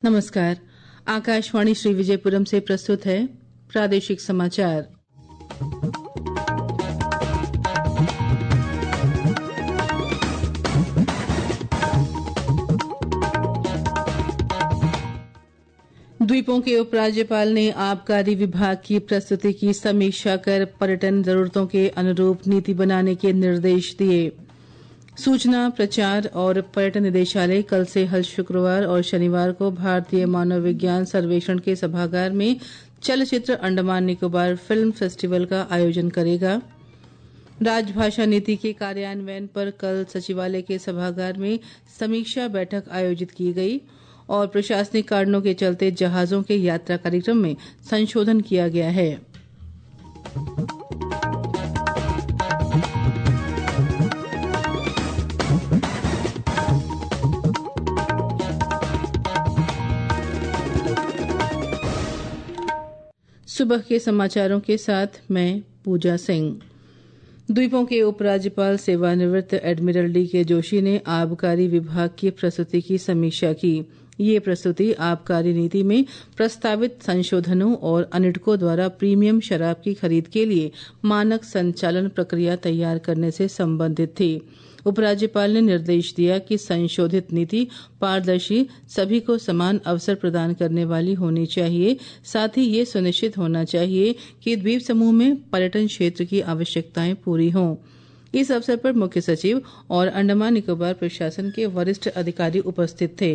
नमस्कार। आकाशवाणी श्री विजयपुरम से प्रस्तुत है प्रादेशिक समाचार। द्वीपों के उपराज्यपाल ने आबकारी विभाग की प्रस्तुति की समीक्षा कर पर्यटन जरूरतों के अनुरूप नीति बनाने के निर्देश दिए। सूचना, प्रचार और पर्यटन निदेशालय कल से हर शुक्रवार और शनिवार को भारतीय मानव विज्ञान सर्वेक्षण के सभागार में चलचित्र अंडमान निकोबार फिल्म फेस्टिवल का आयोजन करेगा। राजभाषा नीति के कार्यान्वयन पर कल सचिवालय के सभागार में समीक्षा बैठक आयोजित की गई और प्रशासनिक कारणों के चलते जहाजों के यात्रा कार्यक्रम में संशोधन किया गया है। सुबह के समाचारों के साथ मैं पूजा सिंह। द्वीपों के उपराज्यपाल सेवानिवृत्त एडमिरल डी.के. जोशी ने आबकारी विभाग की प्रस्तुति की समीक्षा की। ये प्रस्तुति आबकारी नीति में प्रस्तावित संशोधनों और अनिडको द्वारा प्रीमियम शराब की खरीद के लिए मानक संचालन प्रक्रिया तैयार करने से संबंधित थी। उपराज्यपाल ने निर्देश दिया कि संशोधित नीति पारदर्शी, सभी को समान अवसर प्रदान करने वाली होनी चाहिए। साथ ही ये सुनिश्चित होना चाहिए कि द्वीप समूह में पर्यटन क्षेत्र की आवश्यकताएं पूरी हों। इस अवसर पर मुख्य सचिव और अंडमान निकोबार प्रशासन के वरिष्ठ अधिकारी उपस्थित थे।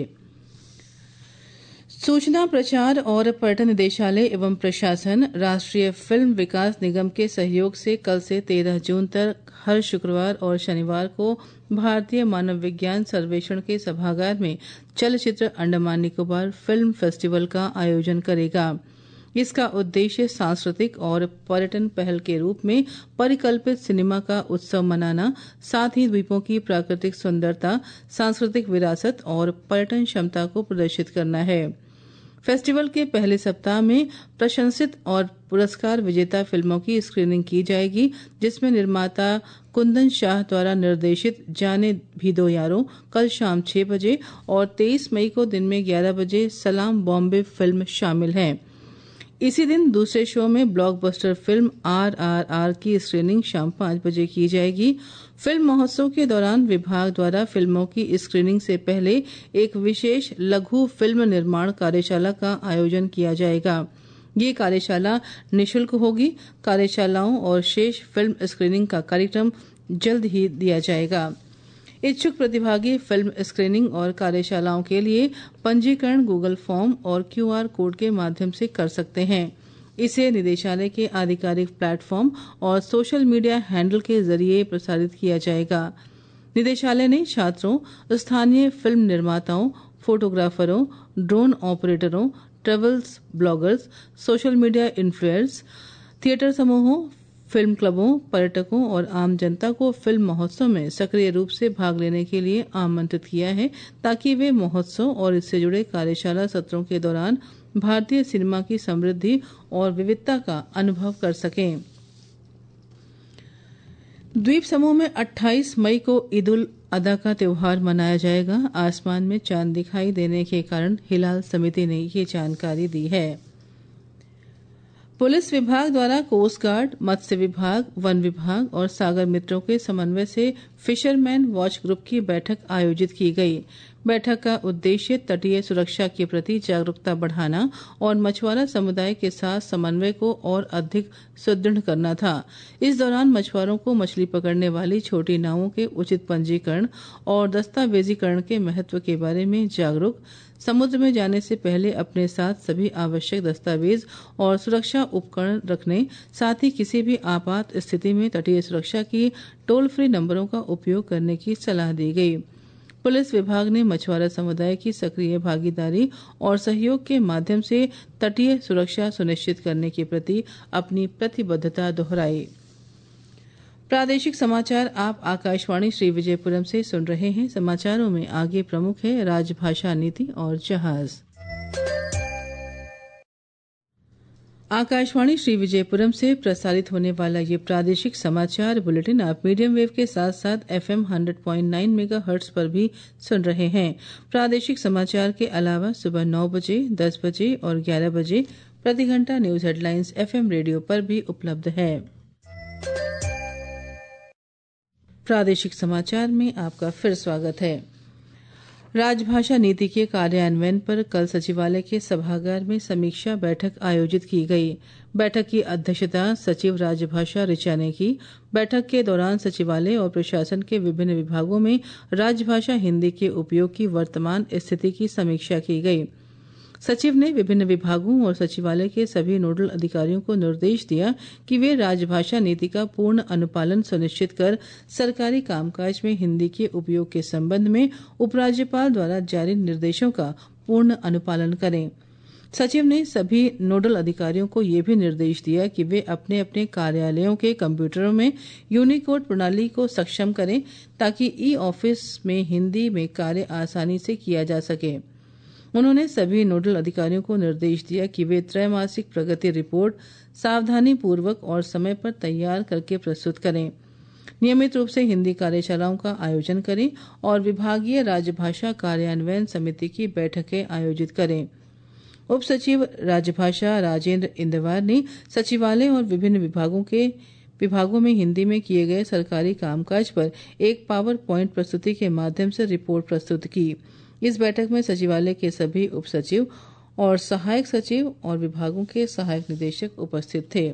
सूचना, प्रचार और पर्यटन निदेशालय एवं प्रशासन राष्ट्रीय फिल्म विकास निगम के सहयोग से कल से 13 जून तक हर शुक्रवार और शनिवार को भारतीय मानव विज्ञान सर्वेक्षण के सभागार में चलचित्र अंडमान निकोबार फिल्म फेस्टिवल का आयोजन करेगा। इसका उद्देश्य सांस्कृतिक और पर्यटन पहल के रूप में परिकल्पित सिनेमा का उत्सव मनाना, साथ ही द्वीपों की प्राकृतिक सुंदरता, सांस्कृतिक विरासत और पर्यटन क्षमता को प्रदर्शित करना है। फेस्टिवल के पहले सप्ताह में प्रशंसित और पुरस्कार विजेता फिल्मों की स्क्रीनिंग की जाएगी, जिसमें निर्माता कुंदन शाह द्वारा निर्देशित जाने भी दो यारों कल शाम 6 बजे और 23 मई को दिन में 11 बजे सलाम बॉम्बे फिल्म शामिल है। इसी दिन दूसरे शो में ब्लॉकबस्टर फिल्म RRR की स्क्रीनिंग शाम 5 बजे की जाएगी। फिल्म महोत्सव के दौरान विभाग द्वारा फिल्मों की स्क्रीनिंग से पहले एक विशेष लघु फिल्म निर्माण कार्यशाला का आयोजन किया जाएगा। ये कार्यशाला निःशुल्क होगी। कार्यशालाओं और शेष फिल्म स्क्रीनिंग का कार्यक्रम जल्द ही दिया जाएगा। इच्छुक प्रतिभागी फिल्म स्क्रीनिंग और कार्यशालाओं के लिए पंजीकरण गूगल फॉर्म और QR कोड के माध्यम से कर सकते हैं। इसे निदेशालय के आधिकारिक प्लेटफॉर्म और सोशल मीडिया हैंडल के जरिए प्रसारित किया जाएगा। निदेशालय ने छात्रों, स्थानीय फिल्म निर्माताओं, फोटोग्राफरों, ड्रोन ऑपरेटरों, travels bloggers, social media influencers, theatre समूहों, फिल्म क्लबों, पर्यटकों और आम जनता को फिल्म महोत्सव में सक्रिय रूप से भाग लेने के लिए आमंत्रित किया है, ताकि वे महोत्सव और इससे जुड़े कार्यशाला सत्रों के दौरान भारतीय सिनेमा की समृद्धि और विविधता का अनुभव कर सकें। द्वीप समूह में 28 मई को ईद उल अदा का त्योहार मनाया जाएगा। आसमान में चांद दिखाई देने के कारण हिलाल समिति ने ये जानकारी दी है। पुलिस विभाग द्वारा कोस्ट गार्ड, मत्स्य विभाग, वन विभाग और सागर मित्रों के समन्वय से फिशरमैन वॉच ग्रुप की बैठक आयोजित की गई। बैठक का उद्देश्य तटीय सुरक्षा के प्रति जागरूकता बढ़ाना और मछुआरा समुदाय के साथ समन्वय को और अधिक सुदृढ़ करना था। इस दौरान मछुआरों को मछली पकड़ने वाली छोटी नावों के उचित पंजीकरण और दस्तावेजीकरण के महत्व के बारे में जागरूक, समुद्र में जाने से पहले अपने साथ सभी आवश्यक दस्तावेज और सुरक्षा उपकरण रखने, साथ ही किसी भी आपात स्थिति में तटीय सुरक्षा की टोल फ्री नंबरों का उपयोग करने की सलाह दी गई। पुलिस विभाग ने मछुआरा समुदाय की सक्रिय भागीदारी और सहयोग के माध्यम से तटीय सुरक्षा सुनिश्चित करने के प्रति अपनी प्रतिबद्धता दोहराई। प्रादेशिक समाचार आप आकाशवाणी श्री विजयपुरम से सुन रहे हैं। समाचारों में आगे प्रमुख है राजभाषा नीति और जहाज। आकाशवाणी श्री विजयपुरम से प्रसारित होने वाला ये प्रादेशिक समाचार बुलेटिन आप मीडियम वेव के साथ साथ FM 100.9 मेगाहर्ट्ज पर भी सुन रहे हैं। प्रादेशिक समाचार के अलावा सुबह 9 बजे, 10 बजे और 11 बजे प्रति घंटा न्यूज हेडलाइंस FM रेडियो पर भी उपलब्ध है। प्रादेशिक समाचार में आपका फिर स्वागत है। राजभाषा नीति के कार्यान्वयन पर कल सचिवालय के सभागार में समीक्षा बैठक आयोजित की गई। बैठक की अध्यक्षता सचिव राजभाषा ऋचा ने की। बैठक के दौरान सचिवालय और प्रशासन के विभिन्न विभागों में राजभाषा हिंदी के उपयोग की वर्तमान स्थिति की समीक्षा की गई। सचिव ने विभिन्न विभागों और सचिवालय के सभी नोडल अधिकारियों को निर्देश दिया कि वे राजभाषा नीति का पूर्ण अनुपालन सुनिश्चित कर सरकारी कामकाज में हिंदी के उपयोग के संबंध में उपराज्यपाल द्वारा जारी निर्देशों का पूर्ण अनुपालन करें। सचिव ने सभी नोडल अधिकारियों को ये भी निर्देश दिया कि वे अपने अपने कार्यालयों के कंप्यूटरों में यूनिकोड प्रणाली को सक्षम करें ताकि ई ऑफिस में हिंदी में कार्य आसानी से किया जा सके। उन्होंने सभी नोडल अधिकारियों को निर्देश दिया कि वे त्रैमासिक प्रगति रिपोर्ट सावधानी पूर्वक और समय पर तैयार करके प्रस्तुत करें। नियमित रूप से हिंदी कार्यशालाओं का आयोजन करें और विभागीय राजभाषा कार्यान्वयन समिति की बैठकें आयोजित करें। उप सचिव राजभाषा राजेंद्र इंदवार ने सचिवालय और विभिन्न विभागों में हिंदी में किए गए सरकारी कामकाज पर एक पावर पॉइंट प्रस्तुति के माध्यम से रिपोर्ट प्रस्तुत की। इस बैठक में सचिवालय के सभी उप सचिव और सहायक सचिव और विभागों के सहायक निदेशक उपस्थित थे।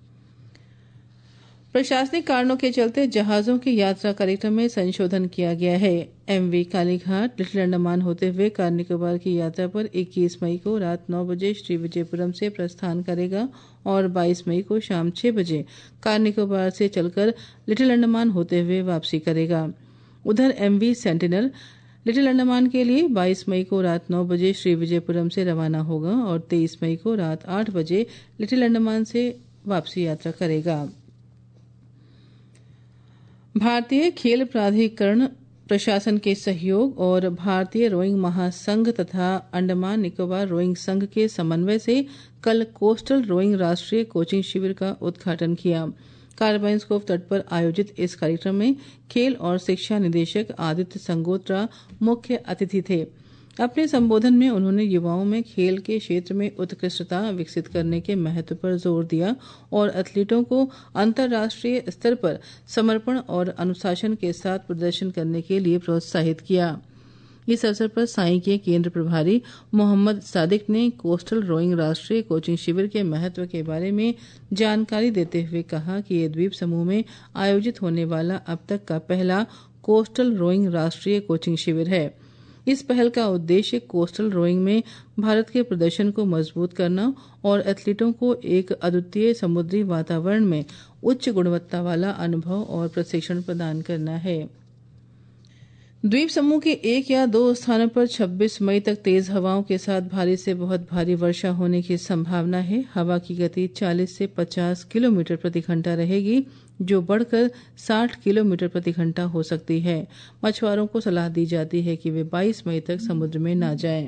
प्रशासनिक कारणों के चलते जहाजों की यात्रा कार्यक्रम में संशोधन किया गया है। MV कालीघाट लिटिल अंडमान होते हुए कार निकोबार की यात्रा पर 21 मई को रात 9 बजे श्री विजयपुरम से प्रस्थान करेगा और 22 मई को शाम 6 बजे कार निकोबार से चलकर लिटिल अंडमान होते हुए वापसी करेगा। उधर MV सेंटिनल लिटिल अंडमान के लिए 22 मई को रात 9 बजे श्री विजयपुरम से रवाना होगा और 23 मई को रात 8 बजे लिटिल अंडमान से वापसी यात्रा करेगा। भारतीय खेल प्राधिकरण प्रशासन के सहयोग और भारतीय रोइंग महासंघ तथा अंडमान निकोबार रोइंग संघ के समन्वय से कल कोस्टल रोइंग राष्ट्रीय कोचिंग शिविर का उद्घाटन किया। कार्बाइन कोव तट पर आयोजित इस कार्यक्रम में खेल और शिक्षा निदेशक आदित्य संगोत्रा मुख्य अतिथि थे। अपने संबोधन में उन्होंने युवाओं में खेल के क्षेत्र में उत्कृष्टता विकसित करने के महत्व पर जोर दिया और एथलीटों को अंतर्राष्ट्रीय स्तर पर समर्पण और अनुशासन के साथ प्रदर्शन करने के लिए प्रोत्साहित किया। इस अवसर पर साई के केंद्र प्रभारी मोहम्मद सादिक ने कोस्टल रोइंग राष्ट्रीय कोचिंग शिविर के महत्व के बारे में जानकारी देते हुए कहा कि ये द्वीप समूह में आयोजित होने वाला अब तक का पहला कोस्टल रोइंग राष्ट्रीय कोचिंग शिविर है। इस पहल का उद्देश्य कोस्टल रोइंग में भारत के प्रदर्शन को मजबूत करना और एथलीटों को एक अद्वितीय समुद्री वातावरण में उच्च गुणवत्ता वाला अनुभव और प्रशिक्षण प्रदान करना है। द्वीप समूह के एक या दो स्थानों पर 26 मई तक तेज हवाओं के साथ भारी से बहुत भारी वर्षा होने की संभावना है। हवा की गति 40 से 50 किलोमीटर प्रति घंटा रहेगी, जो बढ़कर 60 किलोमीटर प्रति घंटा हो सकती है। मछुआरों को सलाह दी जाती है कि वे 22 मई तक समुद्र में न जाएं।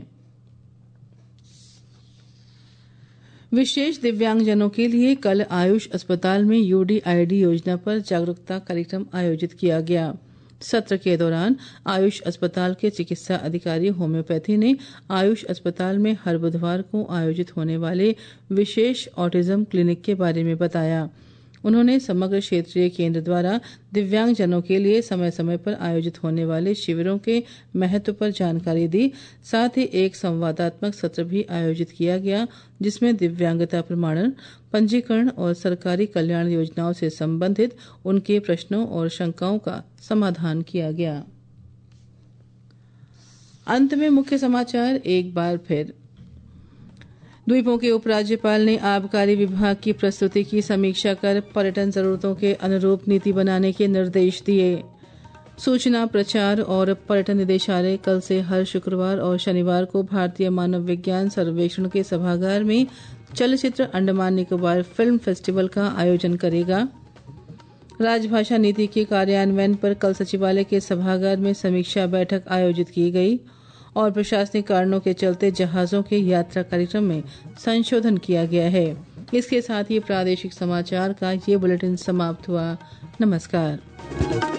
विशेष दिव्यांगजनों के लिए कल आयुष अस्पताल में UDID योजना पर जागरूकता कार्यक्रम आयोजित किया गया। सत्र के दौरान आयुष अस्पताल के चिकित्सा अधिकारी होम्योपैथी ने आयुष अस्पताल में हर बुधवार को आयोजित होने वाले विशेष ऑटिज्म क्लिनिक के बारे में बताया। उन्होंने समग्र क्षेत्रीय केंद्र द्वारा दिव्यांगजनों के लिए समय समय पर आयोजित होने वाले शिविरों के महत्व पर जानकारी दी। साथ ही एक संवादात्मक सत्र भी आयोजित किया गया, जिसमें दिव्यांगता प्रमाणन, पंजीकरण और सरकारी कल्याण योजनाओं से संबंधित उनके प्रश्नों और शंकाओं का समाधान किया गया। अंत में मुख्य समाचार एक बार फिर। द्वीपों के उपराज्यपाल ने आबकारी विभाग की प्रस्तुति की समीक्षा कर पर्यटन जरूरतों के अनुरूप नीति बनाने के निर्देश दिए। सूचना, प्रचार और पर्यटन निदेशालय कल से हर शुक्रवार और शनिवार को भारतीय मानव विज्ञान सर्वेक्षण के सभागार में चलचित्र अंडमान निकोबार फिल्म फेस्टिवल का आयोजन करेगा। राजभाषा नीति के कार्यान्वयन पर कल सचिवालय के सभागार में समीक्षा बैठक आयोजित की गई और प्रशासनिक कारणों के चलते जहाजों के यात्रा कार्यक्रम में संशोधन किया गया है। इसके साथ ही प्रादेशिक समाचार का ये बुलेटिन समाप्त हुआ। नमस्कार।